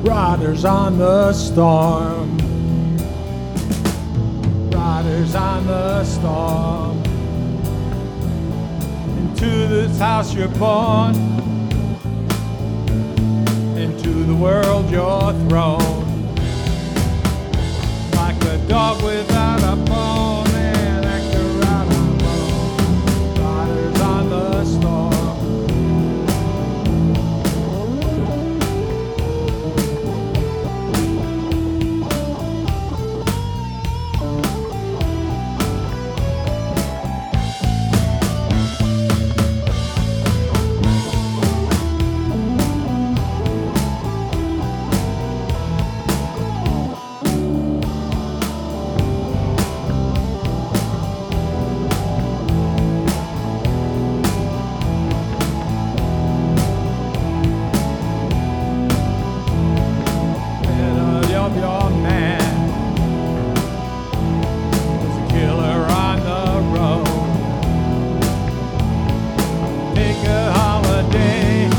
Riders on the storm. Riders on the storm. Into this house you're born. Into the world you're thrown. Like a dog without a bone, an actor out alone. Riders on the storm. Your man is a killer on the road. Take a holiday,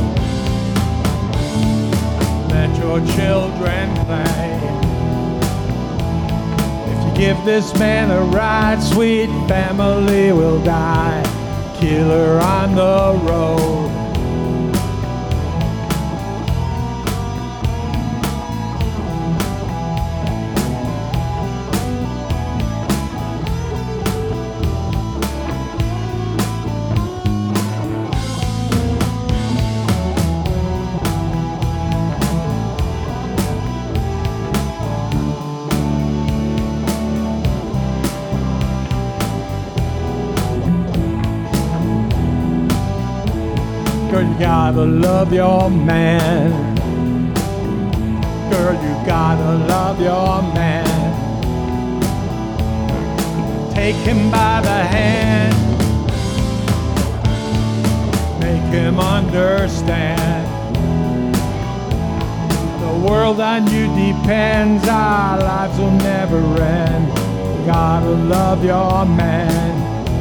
let your children play. If you give this man a ride, sweet family will die. Killer on the road. Girl, you gotta love your man. Girl, you gotta love your man. Take him by the hand. Make him understand. The world on you depends. Our lives will never end. You gotta love your man.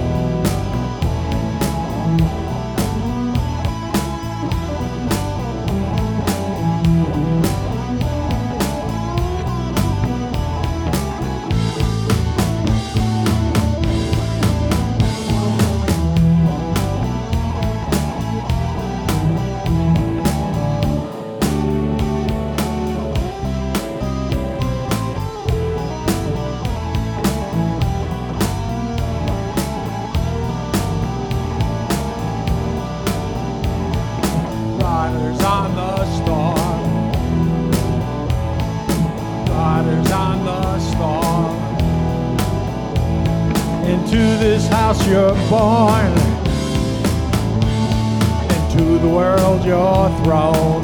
Riders on the storm. Riders on the storm. Into this house you're born. Into the world you're thrown.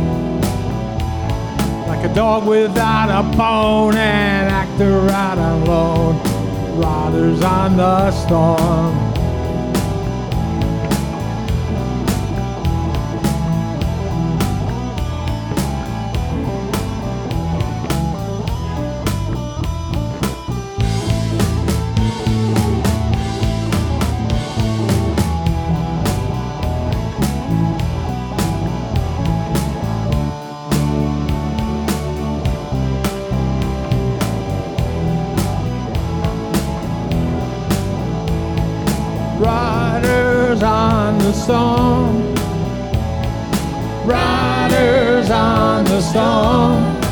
Like a dog without a bone, an actor out alone. Riders on the storm. Riders on the storm. Riders on the storm.